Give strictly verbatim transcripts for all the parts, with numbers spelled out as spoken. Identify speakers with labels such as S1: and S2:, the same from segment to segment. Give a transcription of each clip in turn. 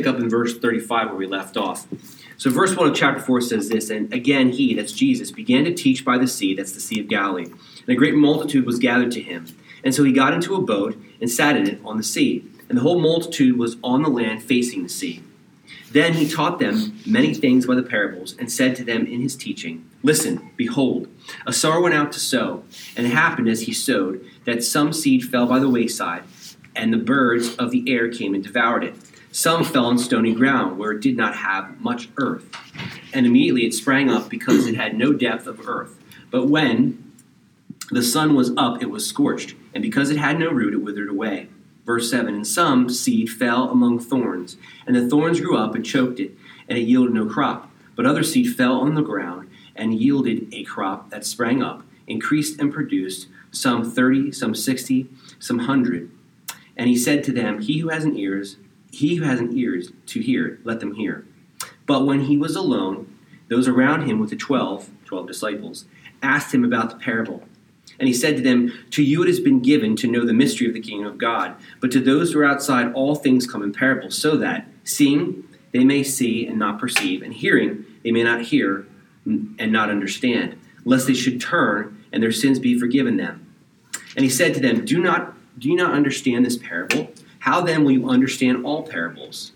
S1: up in verse thirty-five where we left off. So verse one of chapter four says this, and again he, that's Jesus, began to teach by the sea, that's the Sea of Galilee. And a great multitude was gathered to him. And so he got into a boat and sat in it on the sea. And the whole multitude was on the land facing the sea. Then he taught them many things by the parables, and said to them in his teaching, Listen, behold, a sower went out to sow, and it happened as he sowed, that some seed fell by the wayside, and the birds of the air came and devoured it. Some fell on stony ground, where it did not have much earth, and immediately it sprang up, because it had no depth of earth. But when the sun was up, it was scorched, and because it had no root, it withered away. Verse seven, and some seed fell among thorns, and the thorns grew up and choked it, and it yielded no crop. But other seed fell on the ground, and yielded a crop that sprang up, increased and produced, some thirty, some sixty, some hundred. And he said to them, He who has an ears, he who has an ears to hear, let them hear. But when he was alone, those around him with the twelve, twelve disciples, asked him about the parable. And he said to them, To you it has been given to know the mystery of the kingdom of God, but to those who are outside all things come in parables, so that, seeing, they may see and not perceive, and hearing, they may not hear and not understand, lest they should turn and their sins be forgiven them. And he said to them, Do not, do you not understand this parable? How then will you understand all parables?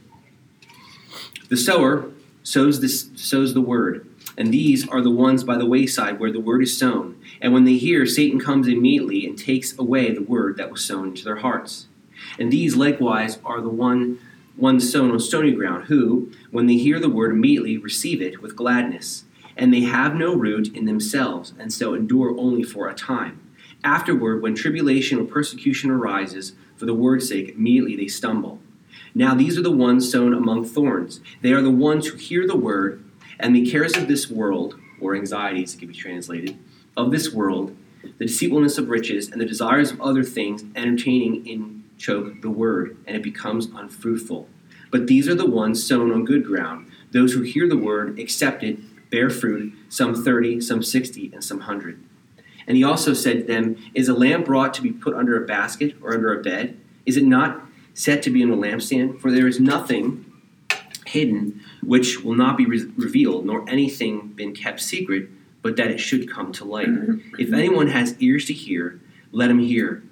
S1: The sower sows, this, sows the word. And these are the ones by the wayside where the word is sown. And when they hear, Satan comes immediately and takes away the word that was sown into their hearts. And these likewise are the one ones sown on stony ground, who, when they hear the word, immediately receive it with gladness. And they have no root in themselves, and so endure only for a time. Afterward, when tribulation or persecution arises, for the word's sake, immediately they stumble. Now these are the ones sown among thorns. They are the ones who hear the word, and the cares of this world, or anxieties, it can be translated, of this world, the deceitfulness of riches, and the desires of other things, entertaining in choke the word, and it becomes unfruitful. But these are the ones sown on good ground, those who hear the word, accept it, bear fruit, some thirty, some sixty, and some hundred. And he also said to them, Is a lamp brought to be put under a basket or under a bed? Is it not set to be on a lampstand? For there is nothing hidden which will not be re- revealed, nor anything been kept secret, but that it should come to light. If anyone has ears to hear, let him hear.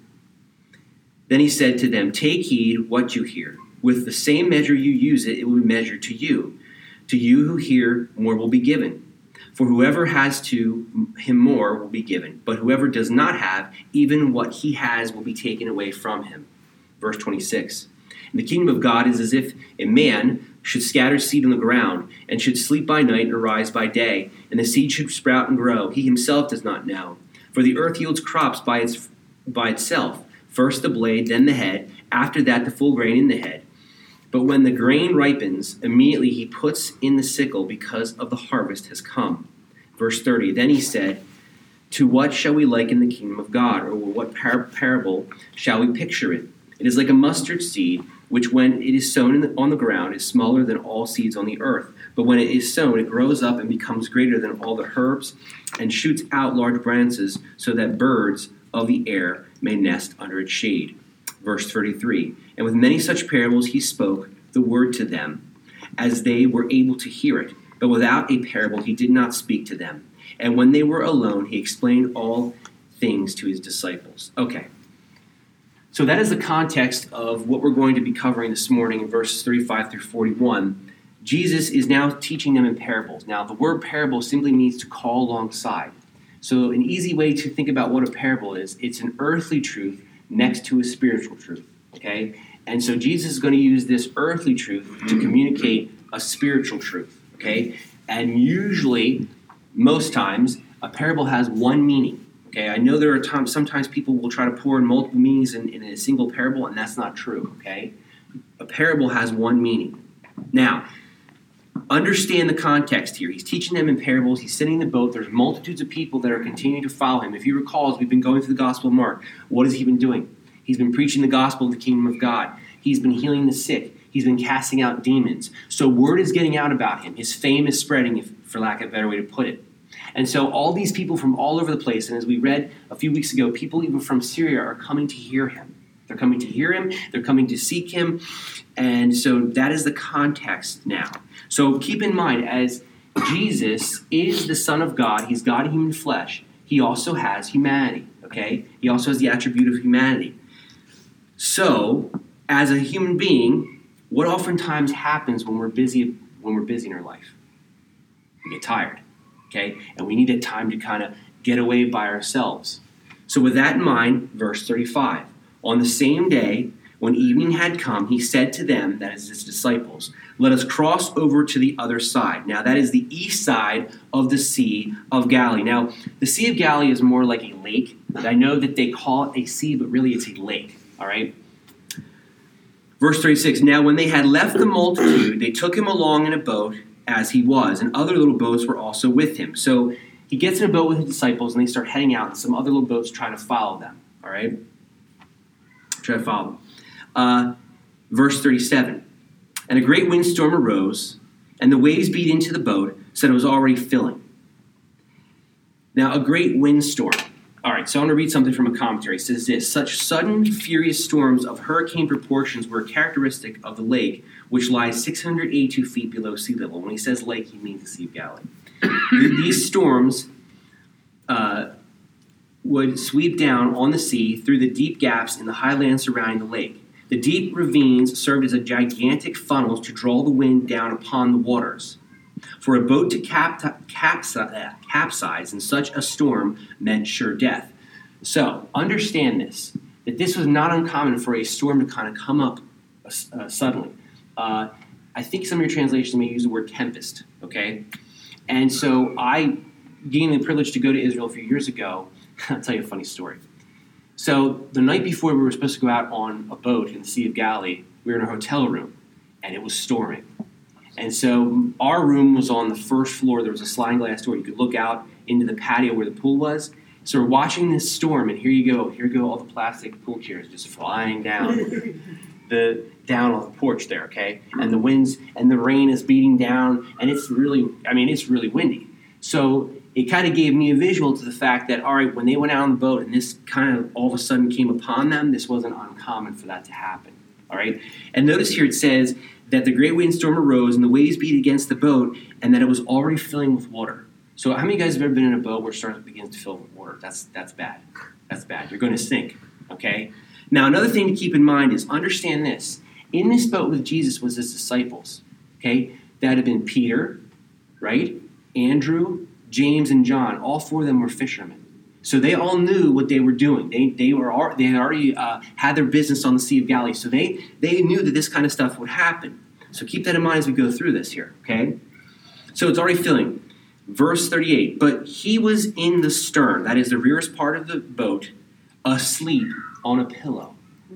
S1: Then he said to them, Take heed what you hear. With the same measure you use it, it will be measured to you. To you who hear, more will be given. For whoever has to him more will be given, but whoever does not have, even what he has will be taken away from him. Verse twenty-six. And the kingdom of God is as if a man should scatter seed on the ground, and should sleep by night and arise by day, and the seed should sprout and grow. He himself does not know. For the earth yields crops by its by itself, first the blade, then the head, after that the full grain in the head. But when the grain ripens, immediately he puts in the sickle, because of the harvest has come. Verse thirty, Then he said, To what shall we liken the kingdom of God, or what par- parable shall we picture it? It is like a mustard seed, which when it is sown in the, on the ground is smaller than all seeds on the earth. But when it is sown, it grows up and becomes greater than all the herbs, and shoots out large branches, so that birds of the air may nest under its shade. Verse thirty-three, And with many such parables he spoke the word to them, as they were able to hear it. But without a parable he did not speak to them. And when they were alone, he explained all things to his disciples. Okay. So that is the context of what we're going to be covering this morning in verses thirty-five through forty-one. Jesus is now teaching them in parables. Now, the word parable simply means to call alongside. So an easy way to think about what a parable is, it's an earthly truth next to a spiritual truth, okay? And so Jesus is going to use this earthly truth to communicate a spiritual truth, okay? And usually, most times, a parable has one meaning. Okay, I know there are times, sometimes people will try to pour in multiple meanings in, in a single parable, and that's not true, okay? A parable has one meaning. Now, understand the context here. He's teaching them in parables. He's sitting in the boat. There's multitudes of people that are continuing to follow him. If you recall, as we've been going through the Gospel of Mark, what has he been doing? He's been preaching the gospel of the kingdom of God. He's been healing the sick. He's been casting out demons. So word is getting out about him. His fame is spreading, if, for lack of a better way to put it. And so all these people from all over the place, and as we read a few weeks ago, people even from Syria are coming to hear him. They're coming to hear him. They're coming to seek him. And so that is the context now. So keep in mind, as Jesus is the Son of God, he's God in human flesh, he also has humanity, okay? He also has the attribute of humanity. So, as a human being, what oftentimes happens when we're busy when we're busy in our life? We get tired, okay? And we need a time to kind of get away by ourselves. So with that in mind, verse thirty-five, on the same day, when evening had come, he said to them, that is his disciples, let us cross over to the other side. Now, that is the east side of the Sea of Galilee. Now, the Sea of Galilee is more like a lake. I know that they call it a sea, but really it's a lake, all right? Verse thirty-six, now when they had left the multitude, they took him along in a boat as he was, and other little boats were also with him. So he gets in a boat with his disciples, and they start heading out, and some other little boats trying to follow them, all right? Try to follow them. Uh, verse thirty-seven, and a great windstorm arose, and the waves beat into the boat, so that it was already filling. Now, a great windstorm. All right, so I want to read something from a commentary. It says this, such sudden, furious storms of hurricane proportions were characteristic of the lake, which lies six hundred eighty-two feet below sea level. When he says lake, he means the Sea of Galilee. These storms uh, would sweep down on the sea through the deep gaps in the highlands surrounding the lake. The deep ravines served as a gigantic funnels to draw the wind down upon the waters. For a boat to cap- capsi- capsize in such a storm meant sure death. So, understand this, that this was not uncommon for a storm to kind of come up uh, suddenly. Uh, I think some of your translations may use the word tempest, okay? And so I gained the privilege to go to Israel a few years ago. I'll tell you a funny story. So the night before we were supposed to go out on a boat in the Sea of Galilee, we were in a hotel room, and it was storming. And so our room was on the first floor. There was a sliding glass door. You could look out into the patio where the pool was. So we're watching this storm, and here you go. Here go all the plastic pool chairs just flying down the down on the porch there, okay? And the winds and the rain is beating down, and it's really, I mean, it's really windy. So it kind of gave me a visual to the fact that, all right, when they went out on the boat and this kind of all of a sudden came upon them, this wasn't uncommon for that to happen, all right? And notice here it says that the great windstorm arose and the waves beat against the boat and that it was already filling with water. So how many of you guys have ever been in a boat where it starts begins to fill with water? That's that's bad. That's bad. You're going to sink, okay? Now, another thing to keep in mind is understand this. In this boat with Jesus was his disciples, okay? That had been Peter, right? Andrew, James, and John. All four of them were fishermen. So they all knew what they were doing. They they were they had already uh, had their business on the Sea of Galilee. So they, they knew that this kind of stuff would happen. So keep that in mind as we go through this here, okay? So it's already filling. Verse thirty-eight, but he was in the stern, that is the rearest part of the boat, asleep on a pillow.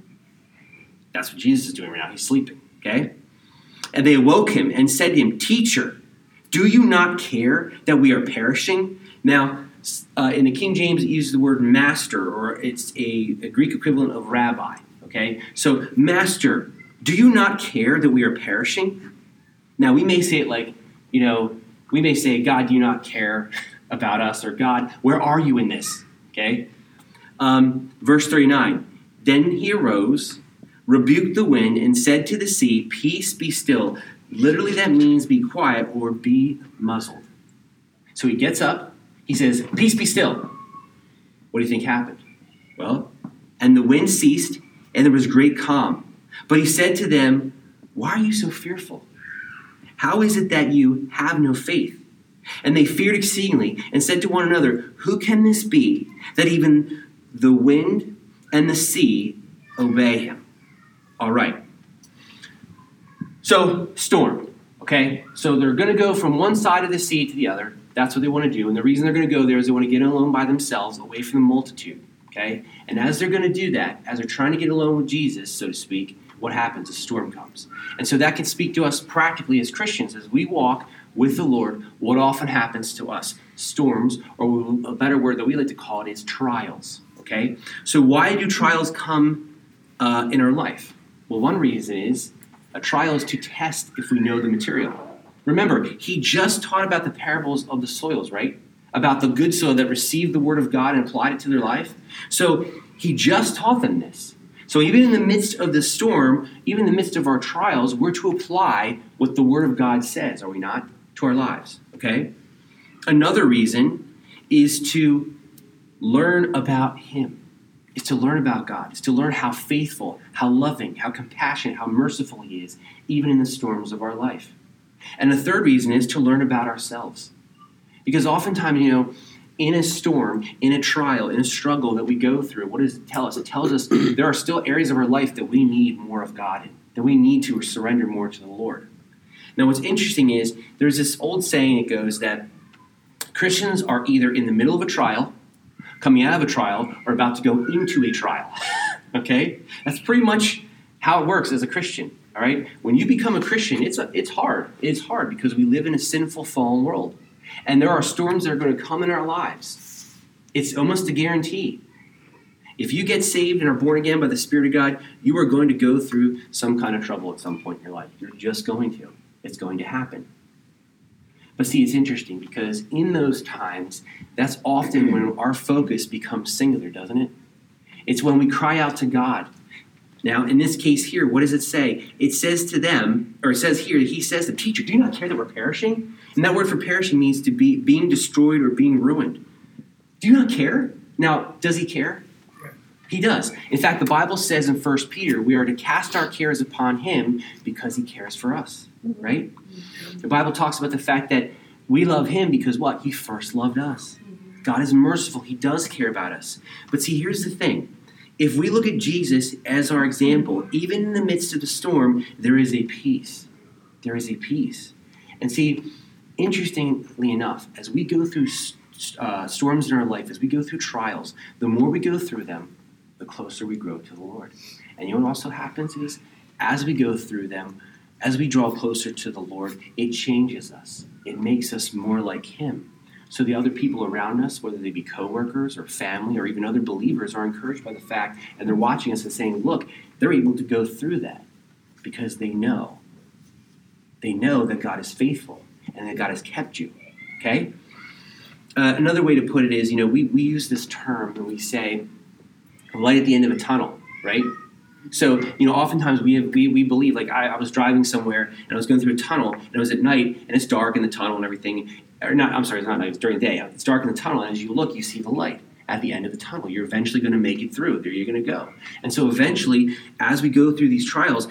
S1: That's what Jesus is doing right now. He's sleeping, okay? And they awoke him and said to him, Teacher, do you not care that we are perishing? Now, uh, in the King James, it uses the word master, or it's a, a Greek equivalent of rabbi, okay? So, Master, do you not care that we are perishing? Now, we may say it like, you know, we may say, God, do you not care about us? Or God, where are you in this? Okay? Um, verse thirty-nine, then he arose, rebuked the wind, and said to the sea, peace, be still. Literally that means be quiet or be muzzled. So he gets up, he says, peace, be still. What do you think happened? Well, and the wind ceased, and there was great calm. But he said to them, why are you so fearful? How is it that you have no faith? And they feared exceedingly and said to one another, who can this be that even the wind and the sea obey him? All right. So, storm, okay? So they're going to go from one side of the sea to the other. That's what they want to do. And the reason they're going to go there is they want to get alone by themselves, away from the multitude, okay? And as they're going to do that, as they're trying to get alone with Jesus, so to speak, what happens? A storm comes. And so that can speak to us practically as Christians. As we walk with the Lord, what often happens to us? Storms, or a better word that we like to call it is trials, okay? So why do trials come uh, in our life? Well, one reason is a trial is to test if we know the material. Remember, he just taught about the parables of the soils, right? About the good soil that received the word of God and applied it to their life. So he just taught them this. So even in the midst of the storm, even in the midst of our trials, we're to apply what the Word of God says, are we not, to our lives, okay? Another reason is to learn about Him. Is to learn about God. Is to learn how faithful, how loving, how compassionate, how merciful He is, even in the storms of our life. And the third reason is to learn about ourselves. Because oftentimes, you know, in a storm, in a trial, in a struggle that we go through, what does it tell us? It tells us there are still areas of our life that we need more of God in, that we need to surrender more to the Lord. Now, what's interesting is there's this old saying that goes that Christians are either in the middle of a trial, coming out of a trial, or about to go into a trial. Okay? That's pretty much how it works as a Christian. All right? When you become a Christian, it's a, it's hard. It's hard because we live in a sinful, fallen world. And there are storms that are going to come in our lives. It's almost a guarantee. If you get saved and are born again by the Spirit of God, you are going to go through some kind of trouble at some point in your life. You're just going to. It's going to happen. But see, it's interesting because in those times, that's often when our focus becomes singular, doesn't it? It's when we cry out to God. Now, in this case here, what does it say? It says to them, or it says here, he says to the teacher, do you not care that we're perishing? And that word for perishing means to be being destroyed or being ruined. Do you not care? Now, does he care? He does. In fact, the Bible says in First Peter, we are to cast our cares upon him because he cares for us, right? The Bible talks about the fact that we love him because what? He first loved us. God is merciful. He does care about us. But see, here's the thing. If we look at Jesus as our example, even in the midst of the storm, there is a peace. There is a peace. And see, interestingly enough, as we go through uh, storms in our life, as we go through trials, the more we go through them, the closer we grow to the Lord. And you know what also happens is, as we go through them, as we draw closer to the Lord, it changes us. It makes us more like him. So the other people around us, whether they be coworkers or family or even other believers, are encouraged by the fact, and they're watching us and saying, look, they're able to go through that because they know. They know that God is faithful and that God has kept you, okay? Uh, another way to put it is, you know, we, we use this term and we say, light at the end of a tunnel, right? So, you know, oftentimes we have, we, we believe, like I, I was driving somewhere and I was going through a tunnel and it was at night and it's dark in the tunnel and everything. Or not, I'm sorry, it's not night, it's during the day. It's dark in the tunnel, and as you look, you see the light at the end of the tunnel. You're eventually going to make it through. There you're going to go. And so eventually, as we go through these trials,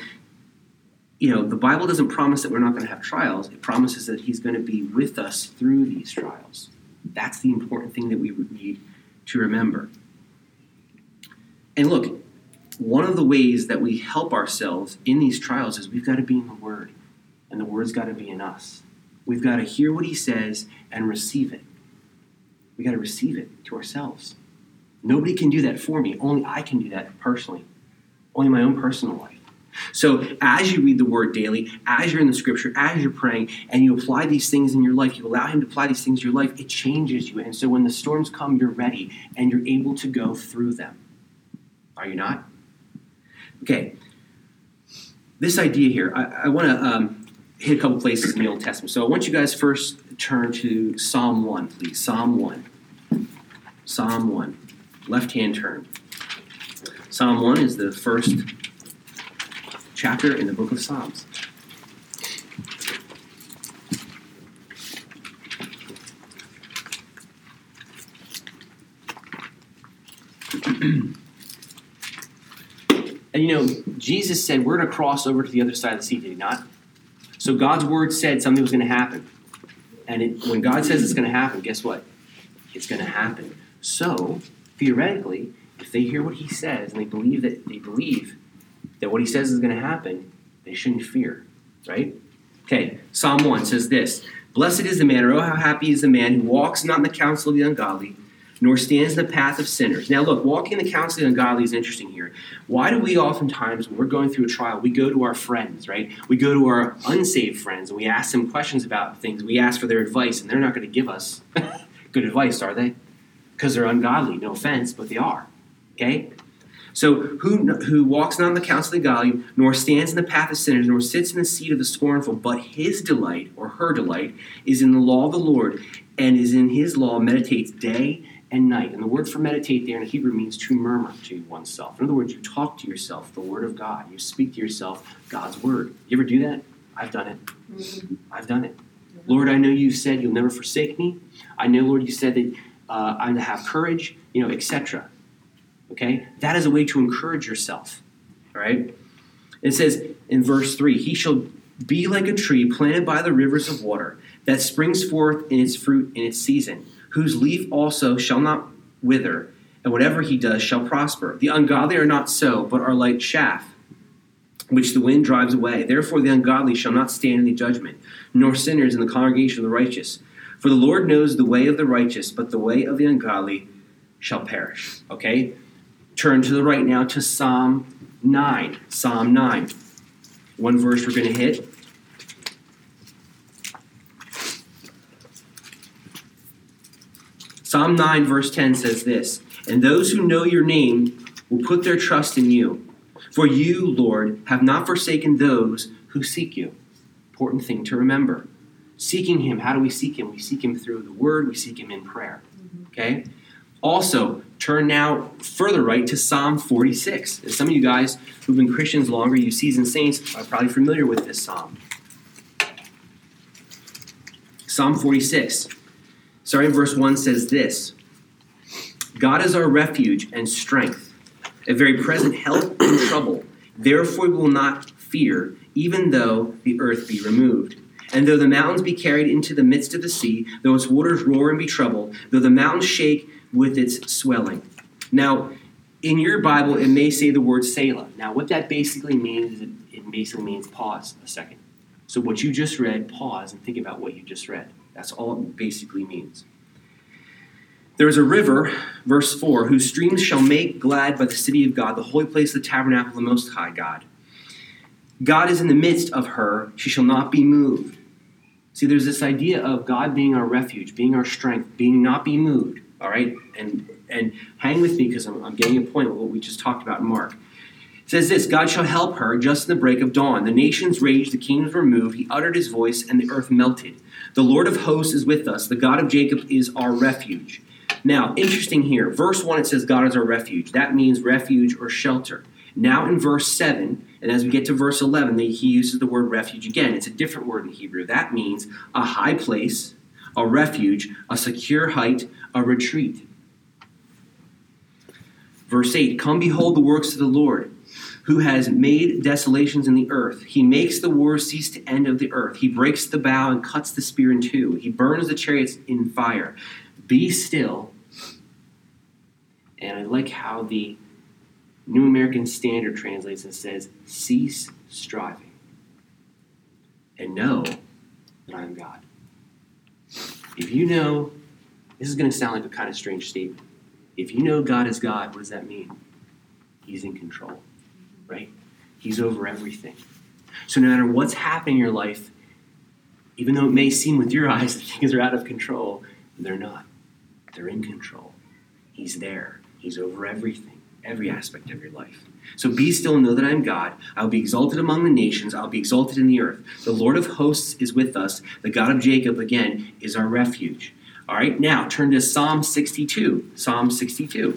S1: you know, the Bible doesn't promise that we're not going to have trials. It promises that he's going to be with us through these trials. That's the important thing that we would need to remember. And look, one of the ways that we help ourselves in these trials is we've got to be in the Word, and the Word's got to be in us. We've got to hear what he says and receive it. We've got to receive it to ourselves. Nobody can do that for me. Only I can do that personally. Only my own personal life. So as you read the Word daily, as you're in the Scripture, as you're praying, and you apply these things in your life, you allow him to apply these things in your life, it changes you. And so when the storms come, you're ready, and you're able to go through them. Are you not? Okay. This idea here, I, I want to... Um, hit a couple places in the Old Testament. So I want you guys first to turn to Psalm one, please. Psalm one. Psalm one. Left-hand turn. Psalm one is the first chapter in the book of Psalms. And you know, Jesus said we're going to cross over to the other side of the sea, did he not? So God's word said something was going to happen. And it, when God says it's going to happen, guess what? It's going to happen. So, theoretically, if they hear what he says and they believe that they believe that what he says is going to happen, they shouldn't fear, right? Okay, Psalm one says this, blessed is the man, or oh, how happy is the man who walks not in the counsel of the ungodly, nor stands in the path of sinners. Now look, walking in the counsel of the ungodly is interesting here. Why do we oftentimes, when we're going through a trial, we go to our friends, right? We go to our unsaved friends, and we ask them questions about things. We ask for their advice, and they're not going to give us good advice, are they? Because they're ungodly. No offense, but they are. Okay? So who who walks not in the counsel of the godly, nor stands in the path of sinners, nor sits in the seat of the scornful, but his delight, or her delight, is in the law of the Lord, and is in his law meditates day and night. And the word for meditate there in Hebrew means to murmur to oneself. In other words, you talk to yourself the word of God. You speak to yourself God's word. You ever do that? I've done it. Mm-hmm. I've done it. Mm-hmm. Lord, I know you said you'll never forsake me. I know, Lord, you said that uh, I'm to have courage, you know, et cetera. Okay? That is a way to encourage yourself. All right? It says in verse three, he shall be like a tree planted by the rivers of water that springs forth in its fruit in its season, whose leaf also shall not wither, and whatever he does shall prosper. The ungodly are not so, but are like chaff, which the wind drives away. Therefore the ungodly shall not stand in the judgment, nor sinners in the congregation of the righteous. For the Lord knows the way of the righteous, but the way of the ungodly shall perish. Okay? Turn to the right now to Psalm nine. Psalm nine. One verse we're going to hit. Psalm nine verse ten says this, and those who know your name will put their trust in you. For you, Lord, have not forsaken those who seek you. Important thing to remember. Seeking him, how do we seek him? We seek him through the word, we seek him in prayer. Okay? Also, turn now further right to Psalm forty-six. And some of you guys who've been Christians longer, you seasoned saints, are probably familiar with this psalm. Psalm forty-six. Starting in verse one says this, God is our refuge and strength, a very present help in trouble. Therefore we will not fear, even though the earth be removed. And though the mountains be carried into the midst of the sea, though its waters roar and be troubled, though the mountains shake with its swelling. Now, in your Bible, it may say the word Selah. Now, what that basically means is it, it basically means pause a second. So what you just read, pause and think about what you just read. That's all it basically means. There is a river, verse four, whose streams shall make glad by the city of God, the holy place of the tabernacle of the Most High God. God is in the midst of her. She shall not be moved. See, there's this idea of God being our refuge, being our strength, being not be moved. All right? And and hang with me because I'm, I'm getting a point with what we just talked about in Mark. It says this, God shall help her just in the break of dawn. The nations raged, the kingdoms were moved. He uttered his voice, and the earth melted. The Lord of hosts is with us. The God of Jacob is our refuge. Now, interesting here. Verse one, it says God is our refuge. That means refuge or shelter. Now in verse seven, and as we get to verse eleven, he uses the word refuge again. It's a different word in Hebrew. That means a high place, a refuge, a secure height, a retreat. Verse eight, come behold the works of the Lord, who has made desolations in the earth. He makes the war cease to end of the earth. He breaks the bow and cuts the spear in two. He burns the chariots in fire. Be still. And I like how the New American Standard translates and says, cease striving and know that I am God. If you know, this is going to sound like a kind of strange statement. If you know God is God, what does that mean? He's in control, right? He's over everything. So no matter what's happening in your life, even though it may seem with your eyes that things are out of control, they're not. They're in control. He's there. He's over everything, every aspect of your life. So be still and know that I am God. I will be exalted among the nations. I will be exalted in the earth. The Lord of hosts is with us. The God of Jacob, again, is our refuge. All right, now turn to Psalm sixty-two. Psalm sixty-two.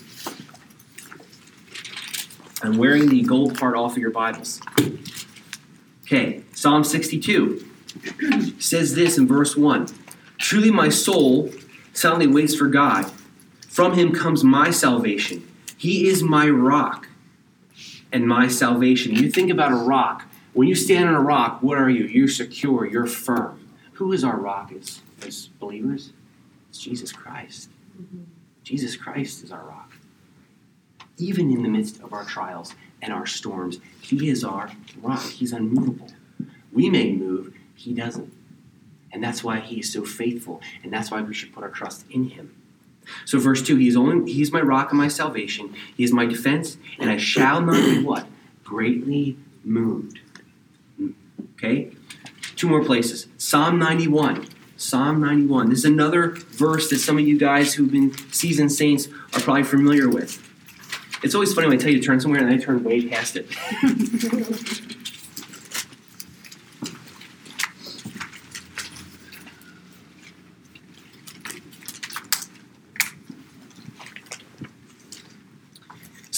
S1: I'm wearing the gold part off of your Bibles. Okay, Psalm sixty-two says this in verse one. Truly my soul silently waits for God. From him comes my salvation. He is my rock and my salvation. You think about a rock. When you stand on a rock, what are you? You're secure. You're firm. Who is our rock as, as believers? It's Jesus Christ. Mm-hmm. Jesus Christ is our rock. Even in the midst of our trials and our storms, he is our rock. He's unmovable. We may move. He doesn't. And that's why he is so faithful. And that's why we should put our trust in him. So verse two, he is only, he's my rock and my salvation. He is my defense, and I shall not be what? Greatly moved. Okay? Two more places. Psalm ninety-one. Psalm ninety-one. This is another verse that some of you guys who've been seasoned saints are probably familiar with. It's always funny when I tell you to turn somewhere and I turn way past it.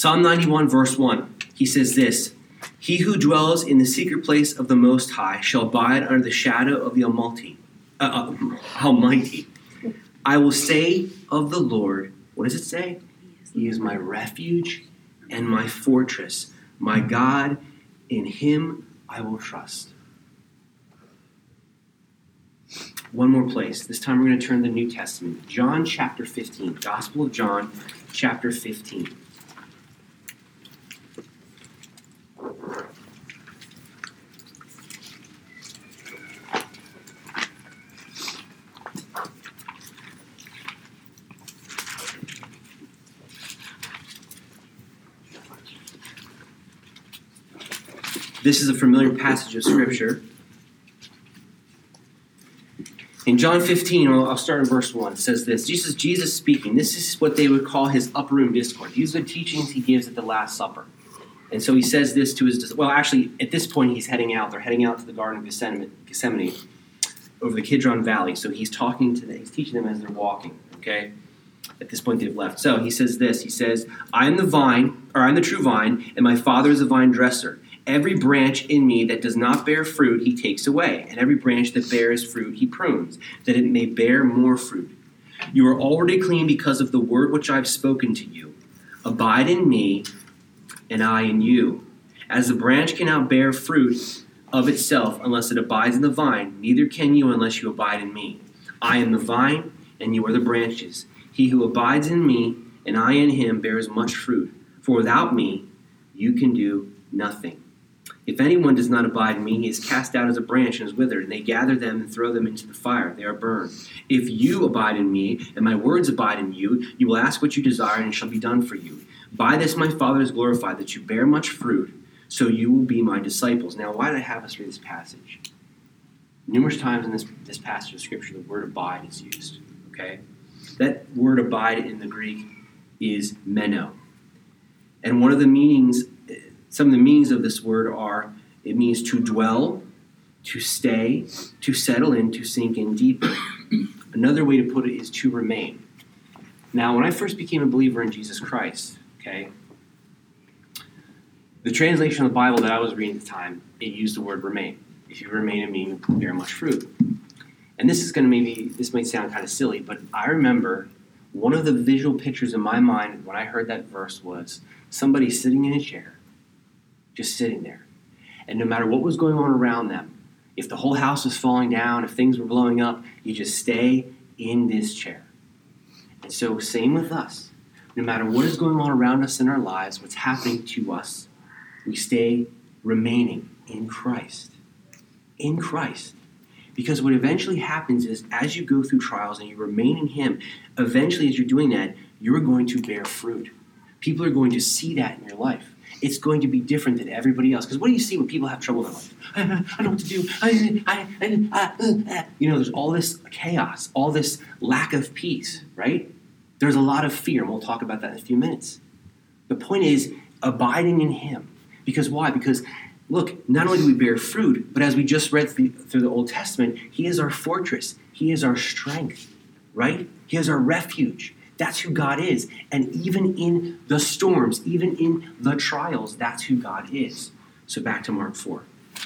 S1: Psalm ninety-one, verse one, he says this, "He who dwells in the secret place of the Most High shall abide under the shadow of the Almighty. Uh, uh, Almighty. I will say of the Lord," what does it say? "He is my refuge and my fortress, my God, in him I will trust." One more place. This time we're going to turn to the New Testament. John chapter fifteen. Gospel of John chapter fifteen. This is a familiar passage of Scripture. In John fifteen, I'll start in verse one, it says this, Jesus, Jesus speaking. This is what they would call his upper room discourse. These are the teachings he gives at the Last Supper. And so he says this to his, well, actually, at this point, he's heading out. They're heading out to the Garden of Gethsemane, Gethsemane over the Kidron Valley. So he's talking to them, he's teaching them as they're walking, okay? At this point, they've left. So he says this, he says, "I am the vine, or I am the true vine, and my Father is the vine dresser. Every branch in me that does not bear fruit, he takes away. And every branch that bears fruit, he prunes, that it may bear more fruit. You are already clean because of the word which I have spoken to you. Abide in me, and I in you. As the branch cannot bear fruit of itself unless it abides in the vine, neither can you unless you abide in me. I am the vine, and you are the branches. He who abides in me, and I in him, bears much fruit. For without me, you can do nothing. If anyone does not abide in me, he is cast out as a branch and is withered, and they gather them and throw them into the fire. They are burned. If you abide in me, and my words abide in you, you will ask what you desire, and it shall be done for you. By this my Father is glorified, that you bear much fruit, so you will be my disciples." Now, why did I have us read this passage? Numerous times in this, this passage of Scripture, the word abide is used. Okay? That word abide in the Greek is meno. And one of the meanings... Some of the meanings of this word are, it means to dwell, to stay, to settle in, to sink in deeper. Another way to put it is to remain. Now, when I first became a believer in Jesus Christ, okay, the translation of the Bible that I was reading at the time, it used the word remain. If you remain in me, you bear much fruit. And this is going to maybe, this might sound kind of silly, but I remember one of the visual pictures in my mind when I heard that verse was somebody sitting in a chair, just sitting there. And no matter what was going on around them, if the whole house was falling down, if things were blowing up, you just stay in this chair. And so same with us. No matter what is going on around us in our lives, what's happening to us, we stay remaining in Christ. In Christ. Because what eventually happens is as you go through trials and you remain in him, eventually as you're doing that, you're going to bear fruit. People are going to see that in your life. It's going to be different than everybody else. Because what do you see when people have trouble in their life? I, I don't know what to do. I, I, I, I, I. You know, there's all this chaos, all this lack of peace, right? There's a lot of fear, and we'll talk about that in a few minutes. The point is abiding in him. Because why? Because, look, not only do we bear fruit, but as we just read through, through the Old Testament, he is our fortress. He is our strength, right? He is our refuge. That's who God is. And even in the storms, even in the trials, that's who God is. So back to Mark four.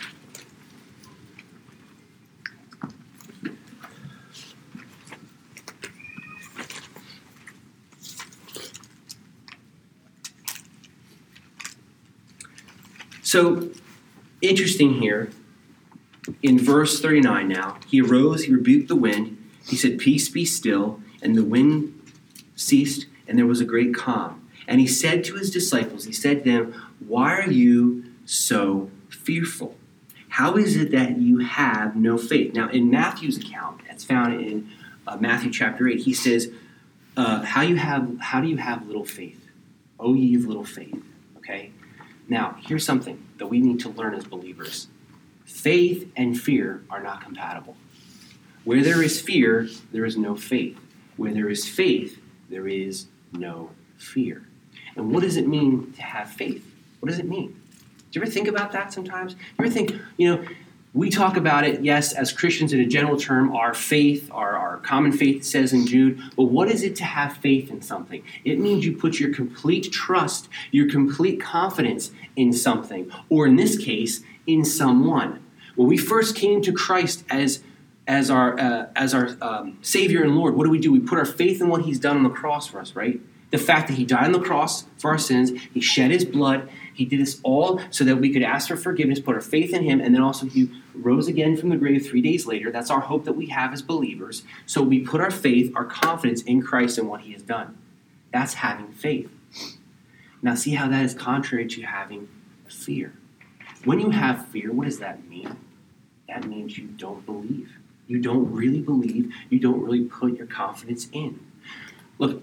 S1: So, interesting here, in verse thirty-nine now, he arose, he rebuked the wind, he said, "Peace, be still," and the wind ceased, and there was a great calm. And he said to his disciples, he said to them, "Why are you so fearful? How is it that you have no faith?" Now, in Matthew's account, that's found in uh, Matthew chapter eight, he says, uh, how, you have, how do you have little faith? O ye of little faith. Okay? Now, here's something that we need to learn as believers. Faith and fear are not compatible. Where there is fear, there is no faith. Where there is faith, there is no fear. And what does it mean to have faith? What does it mean? Do you ever think about that sometimes? You ever think, you know, we talk about it, yes, as Christians in a general term, our faith, our, our common faith says in Jude, but what is it to have faith in something? It means you put your complete trust, your complete confidence in something, or in this case, in someone. When we first came to Christ as, as our, uh, as our um, Savior and Lord, what do we do? We put our faith in what he's done on the cross for us, right? The fact that he died on the cross for our sins, he shed his blood, he did this all so that we could ask for forgiveness, put our faith in him, and then also he rose again from the grave three days later. That's our hope that we have as believers. So we put our faith, our confidence in Christ and what he has done. That's having faith. Now see how that is contrary to having fear. When you have fear, what does that mean? That means you don't believe. You don't really believe. You don't really put your confidence in. Look,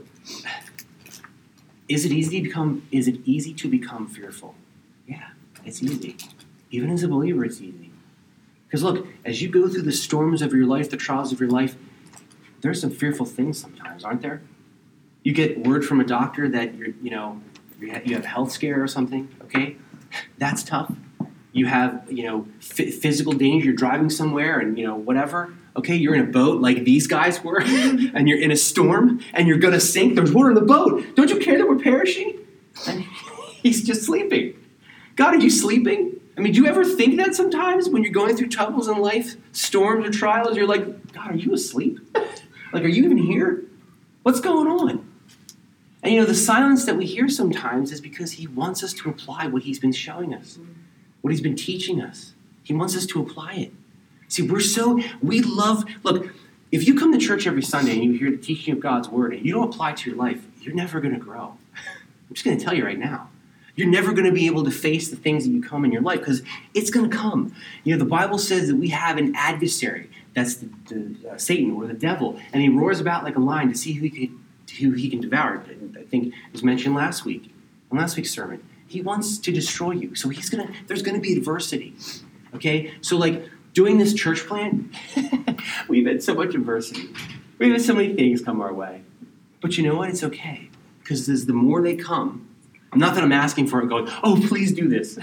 S1: Is it easy to become, is it easy to become fearful? Yeah, it's easy. Even as a believer, it's easy. Because look, as you go through the storms of your life, the trials of your life, there's some fearful things sometimes, aren't there? You get word from a doctor that you're, you know, you have a health scare or something, okay? That's tough. You have, you know, f- physical danger. You're driving somewhere and, you know, whatever. Okay, you're in a boat like these guys were, and you're in a storm, and you're going to sink. There's water in the boat. Don't you care that we're perishing? And he's just sleeping. God, are you sleeping? I mean, do you ever think that sometimes when you're going through troubles in life, storms or trials, you're like, God, are you asleep? Like, are you even here? What's going on? And, you know, the silence that we hear sometimes is because he wants us to apply what he's been showing us, what he's been teaching us. He wants us to apply it. See, we're so, we love, look, if you come to church every Sunday and you hear the teaching of God's word and you don't apply it to your life, you're never going to grow. I'm just going to tell you right now. You're never going to be able to face the things that you come in your life because it's going to come. You know, the Bible says that we have an adversary. That's the, the uh, Satan or the devil. And he roars about like a lion to see who he can, who he can devour. I think it was mentioned last week, in last week's sermon. He wants to destroy you. So he's going to, there's going to be adversity. Okay? So like, doing this church plant, we've had so much adversity. We've had so many things come our way. But you know what? It's okay. Because the more they come, not that I'm asking for it going, oh, please do this.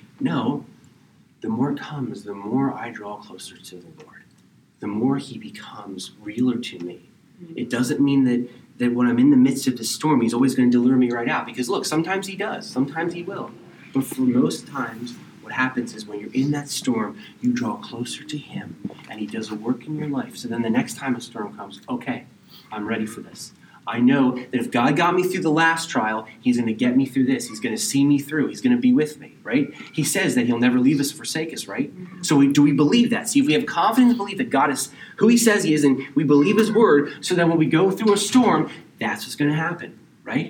S1: No. The more it comes, the more I draw closer to the Lord. The more he becomes realer to me. It doesn't mean that, that when I'm in the midst of the storm, he's always going to deliver me right out. Because look, sometimes he does. Sometimes he will. But for most times, what happens is when you're in that storm, you draw closer to him, and he does a work in your life. So then the next time a storm comes, okay, I'm ready for this. I know that if God got me through the last trial, he's going to get me through this. He's going to see me through. He's going to be with me, right? He says that he'll never leave us or forsake us, right? Mm-hmm. So we, do we believe that? See, if we have confidence and believe that God is who he says he is, and we believe his word, so that when we go through a storm, that's what's going to happen, right?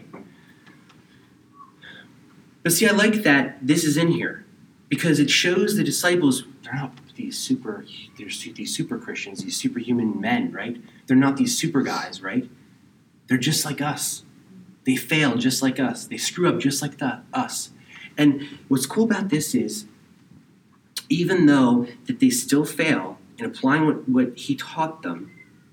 S1: But see, I like that this is in here. Because it shows the disciples, they're not these super, they're these super Christians, these superhuman men, right? They're not these super guys, right? They're just like us. They fail just like us. They screw up just like the, us. And what's cool about this is, even though that they still fail in applying what, what he taught them,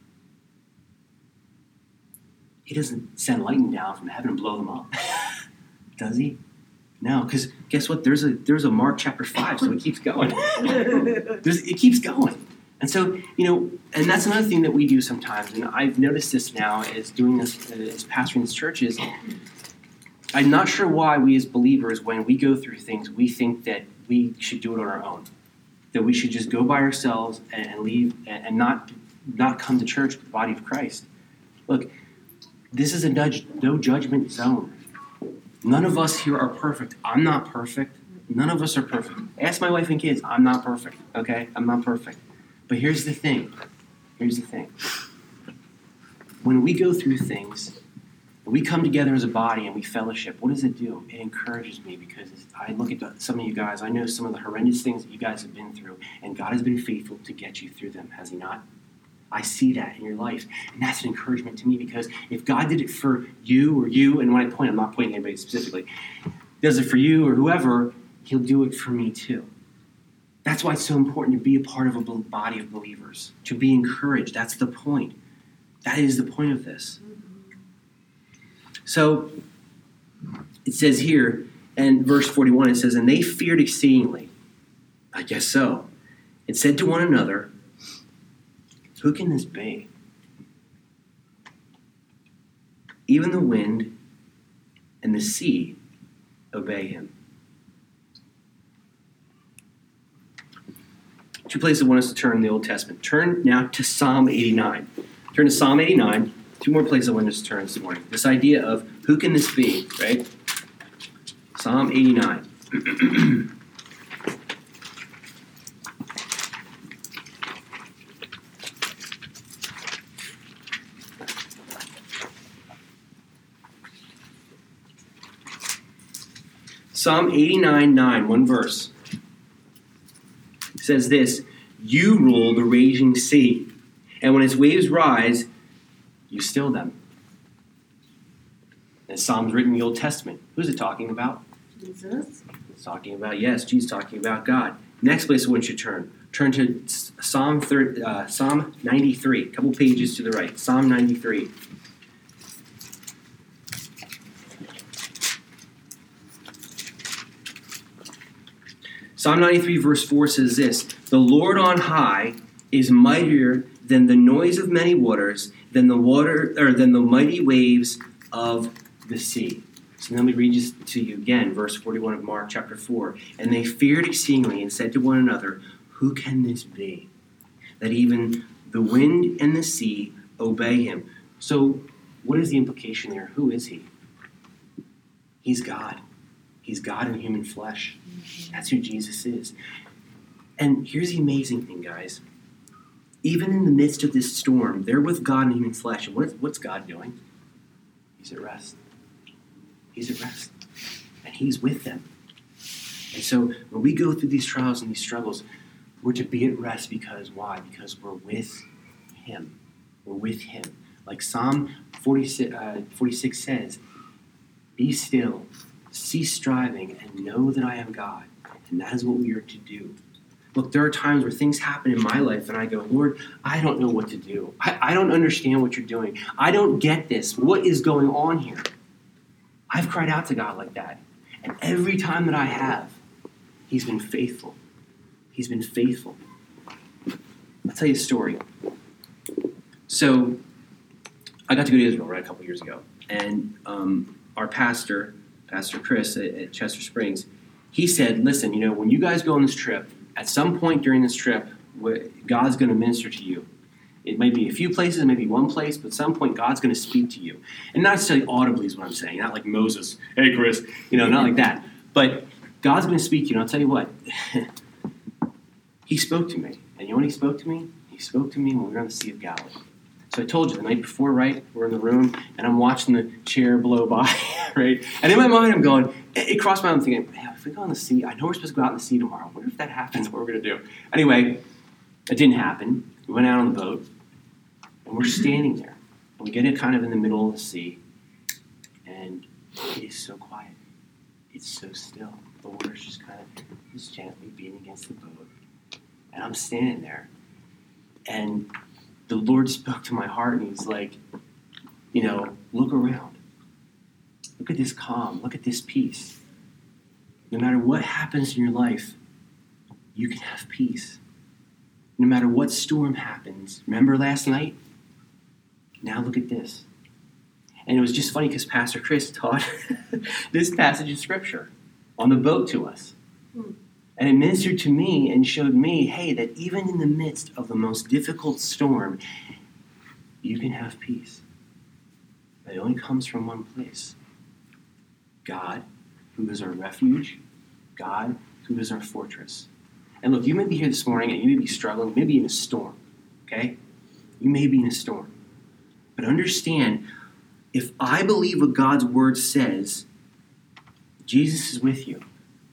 S1: he doesn't send lightning down from heaven and blow them up. Does he? No, because guess what? There's a there's a Mark chapter five, so it keeps going. There's, it keeps going. And so, you know, and that's another thing that we do sometimes, and I've noticed this now as doing this, uh, as pastoring these churches. I'm not sure why we as believers, when we go through things, we think that we should do it on our own. That we should just go by ourselves and, and leave and, and not not come to church, the body of Christ. Look, this is a nudge, no judgment zone. None of us here are perfect. I'm not perfect. None of us are perfect. Ask my wife and kids. I'm not perfect, okay? I'm not perfect. But here's the thing. Here's the thing. When we go through things, we come together as a body and we fellowship, what does it do? It encourages me because I look at some of you guys. I know some of the horrendous things that you guys have been through, and God has been faithful to get you through them, has he not? I see that in your life. And that's an encouragement to me because if God did it for you or you, and when I point, I'm not pointing at anybody specifically, does it for you or whoever, he'll do it for me too. That's why it's so important to be a part of a body of believers, to be encouraged. That's the point. That is the point of this. So it says here in verse forty-one, it says, and they feared exceedingly. I guess so. and said to one another, "Who can this be?" Even the wind and the sea obey him. Two places I want us to turn in the Old Testament. Turn now to Psalm eighty-nine. Turn to Psalm eighty-nine. Two more places I want us to turn this morning. This idea of who can this be, right? Psalm eighty-nine. Psalm eighty-nine nine, one verse. It says this, "You rule the raging sea, and when its waves rise, you still them." And Psalm's written in the Old Testament. Who's it talking about?
S2: Jesus.
S1: It's talking about, yes, Jesus talking about God. Next place I want you to turn. Turn to Psalm thirty, uh, Psalm ninety-three, a couple pages to the right. Psalm ninety-three. Psalm ninety-three verse four says this, "The Lord on high is mightier than the noise of many waters, than the water or than the mighty waves of the sea." So let me read this to you again, verse forty-one of Mark chapter four. "And they feared exceedingly and said to one another, 'Who can this be, that even the wind and the sea obey him?'" So what is the implication there? Who is he? He's God. He's God in human flesh. That's who Jesus is. And here's the amazing thing, guys. Even in the midst of this storm, they're with God in human flesh. And what's, what's God doing? He's at rest. He's at rest. And he's with them. And so when we go through these trials and these struggles, we're to be at rest because why? Because we're with him. We're with him. Like Psalm forty-six, uh, forty-six says, "Be still, cease striving, and know that I am God." And that is what we are to do. Look, there are times where things happen in my life and I go, "Lord, I don't know what to do. I, I don't understand what you're doing. I don't get this. What is going on here?" I've cried out to God like that. And every time that I have, he's been faithful. He's been faithful. I'll tell you a story. So I got to go to Israel, right, a couple years ago. And um, our pastor, Pastor Chris at, at Chester Springs, he said, "Listen, you know, when you guys go on this trip, at some point during this trip, God's going to minister to you. It may be a few places, maybe one place, but at some point God's going to speak to you." And not necessarily audibly is what I'm saying, not like Moses, "Hey, Chris," you know, not like that. But God's going to speak to you, and I'll tell you what, he spoke to me. And you know when he spoke to me? He spoke to me when we were on the Sea of Galilee. So I told you, the night before, right, we're in the room, and I'm watching the chair blow by, right? And in my mind, I'm going, it, it crossed my mind, I'm thinking, man, if we go on the sea, I know we're supposed to go out in the sea tomorrow. I wonder if that happens, what we're going to do. Anyway, it didn't happen. We went out on the boat, and we're standing there. And we get it kind of in the middle of the sea, and it is so quiet. It's so still. The water's just kind of just gently beating against the boat. And I'm standing there, and the Lord spoke to my heart, and he's like, you know, look around. Look at this calm. Look at this peace. No matter what happens in your life, you can have peace. No matter what storm happens. Remember last night? Now look at this. And it was just funny because Pastor Chris taught this passage of Scripture on the boat to us. And it ministered to me and showed me, hey, that even in the midst of the most difficult storm, you can have peace. But it only comes from one place. God, who is our refuge. God, who is our fortress. And look, you may be here this morning and you may be struggling, you may be in a storm, okay? You may be in a storm. But understand, if I believe what God's word says, Jesus is with you.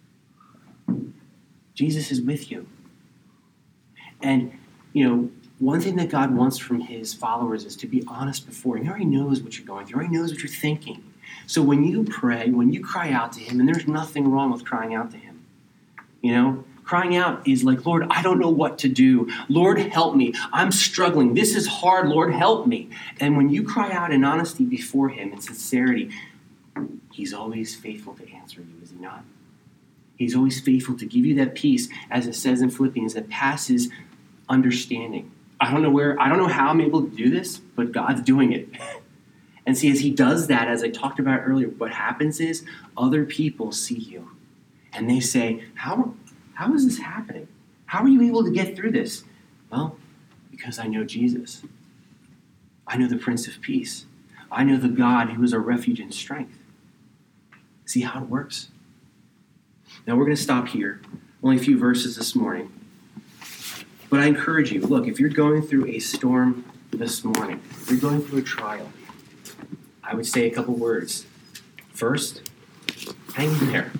S1: Jesus is with you. And, you know, one thing that God wants from his followers is to be honest before him. He already knows what you're going through. He already knows what you're thinking. So when you pray, when you cry out to him, and there's nothing wrong with crying out to him, you know, crying out is like, Lord, I don't know what to do. Lord, help me. I'm struggling. This is hard. Lord, help me. And when you cry out in honesty before him, in sincerity, he's always faithful to answer you, is he not? He's always faithful to give you that peace, as it says in Philippians, that passes understanding. I don't know where, I don't know how I'm able to do this, but God's doing it. And see, as he does that, as I talked about earlier, what happens is other people see you. And they say, how, how is this happening? How are you able to get through this? Well, because I know Jesus. I know the Prince of Peace. I know the God who is our refuge and strength. See how it works? Now we're going to stop here. Only a few verses this morning. But I encourage you, look, if you're going through a storm this morning, if you're going through a trial, I would say a couple words. First, hang in there.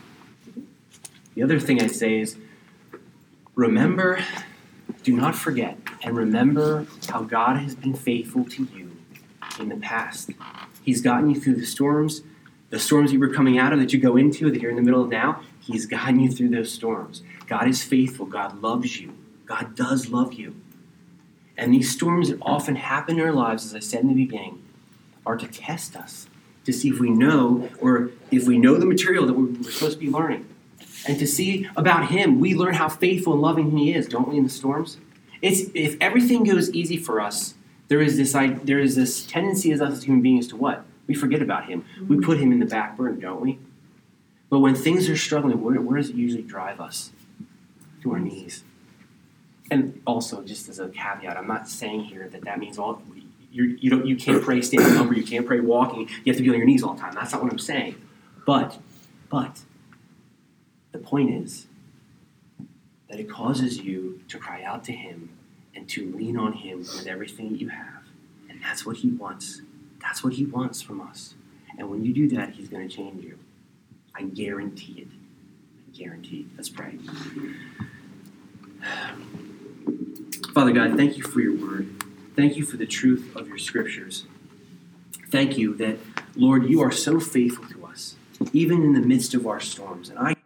S1: The other thing I'd say is, remember, do not forget, and remember how God has been faithful to you in the past. He's gotten you through the storms, the storms you were coming out of that you go into, that you're in the middle of now. He's gotten you through those storms. God is faithful. God loves you. God does love you. And these storms that often happen in our lives, as I said in the beginning, are to test us, to see if we know, or if we know the material that we're, we're supposed to be learning. And to see about him, we learn how faithful and loving he is, don't we, in the storms? It's, if everything goes easy for us, there is this there is this tendency as us as human beings to what? We forget about him. We put him in the back burner, don't we? But when things are struggling, where, where does it usually drive us? To our knees. And also, just as a caveat, I'm not saying here that that means all you're, you don't you can't pray standing up or you can't pray walking. You have to be on your knees all the time. That's not what I'm saying. But, but the point is that it causes you to cry out to him and to lean on him with everything that you have. And that's what he wants. That's what he wants from us. And when you do that, he's going to change you. I guarantee it. I guarantee it. Let's pray. Father God, thank you for your word. Thank you for the truth of your scriptures. Thank you that, Lord, you are so faithful to us, even in the midst of our storms. And I